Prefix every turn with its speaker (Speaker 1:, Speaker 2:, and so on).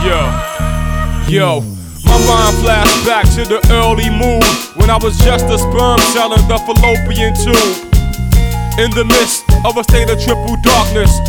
Speaker 1: Yo, my mind flashed back to the early moon when I was just a sperm cell in the fallopian tube. In the midst of a state of triple darkness,